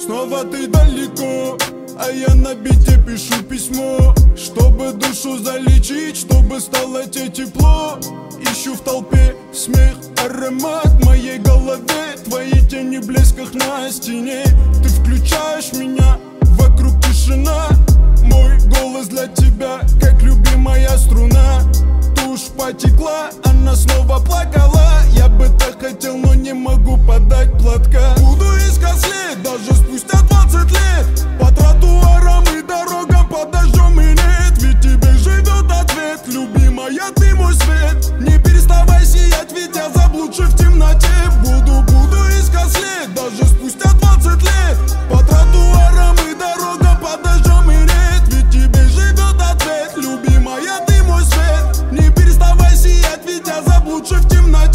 Снова ты далеко, а я на бите пишу письмо, чтобы душу залечить, чтобы стало тебе тепло. Ищу в толпе смех, аромат в моей голове, твои тени в блесках на стене. Ты включаешь меня, вокруг тишина, мой голос для тебя, как любимая струна. Тушь потекла, она снова плакала. Я бы так хотел, но не могу подать платка. Буду искать след, даже спустя 20 лет, по тротуарам и дорогам, под дождем и нет. Ведь тебе живет ответ, любимая, ты мой свет. Не переставай сиять, ведь я заблудший в темноте. Буду искать след, даже спустя 20 лет, по тротуарам и дорогам, под дождем и нет. Ведь тебе живет ответ, любимая, ты мой свет. Не переставай сиять, ведь я заблудший в темноте.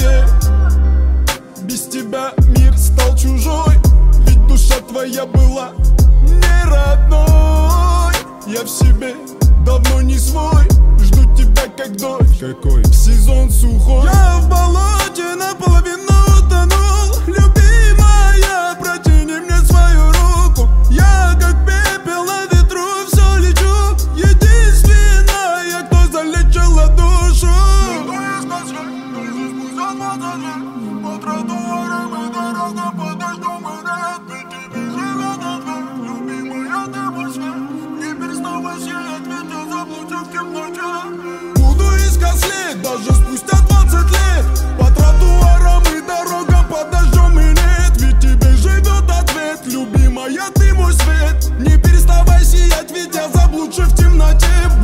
Без тебя мир стал чужой, ведь душа твоя была не родной. Я в себе давно не свой, жду тебя как дождь. Какой сезон сухой. Я в болоте наполовину утонул. Любимая, протяни мне свою руку. Я как пепел на ветру, все лечу. Единственная, кто залечила душу. По тротуарам и дорогам, под дождем и нет. Ведь тебе живет ответ, любимая, ты мой свет. Не переставай сиять, ведь я заблудший в темноте. Буду искать след, даже спустя 20 лет, по тротуарам и дорогам, под дождем и нет. Ведь тебе живет ответ, любимая, ты мой свет. Не переставай сиять, ведь я заблудший в темноте.